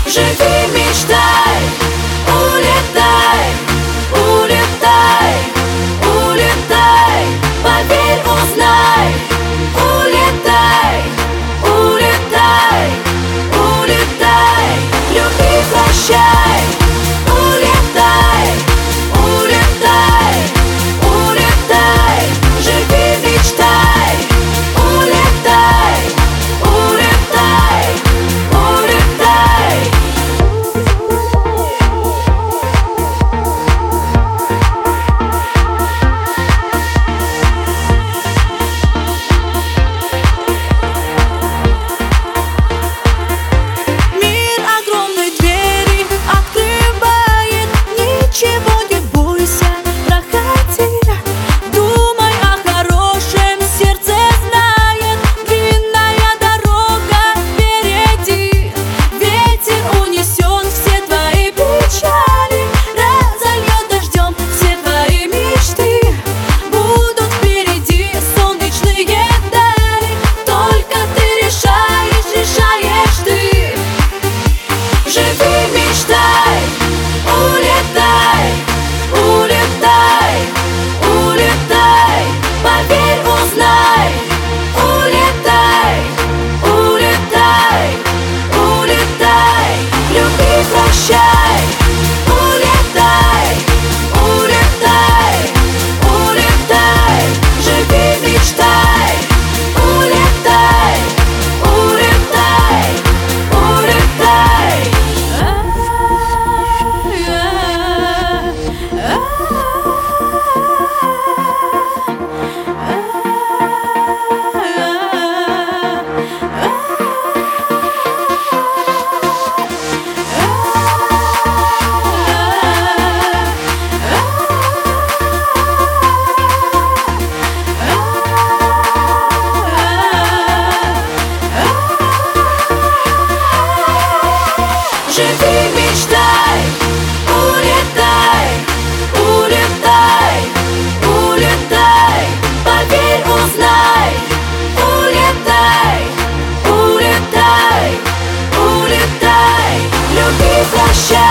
Живи, мечтай, улетай, улетай, улетай, поверь, узнай. Улетай, улетай, улетай, люби, прощай. Улетай, улетай, улетай, живи, мечтай. Улетай, улетай, улетай. Мир огромной двери открывает, ничего не бойся, проходи. Думай о хорошем, сердце знает, длинная дорога впереди. Ветер унесет все твои печали, разольет дождем все твои мечты. Будут впереди солнечные дали, только ты решаешь, решаешь ты. Живи, мечтай, улетай, улетай, улетай, поверь, узнай. Улетай, улетай, улетай, люби, прощай. Улетай, улетай, улетай, живи, мечтай. Улетай, улетай, улетай. Живи, мечтай, улетай, улетай, улетай, поверь, узнай. Улетай, улетай, улетай, люби, прощай.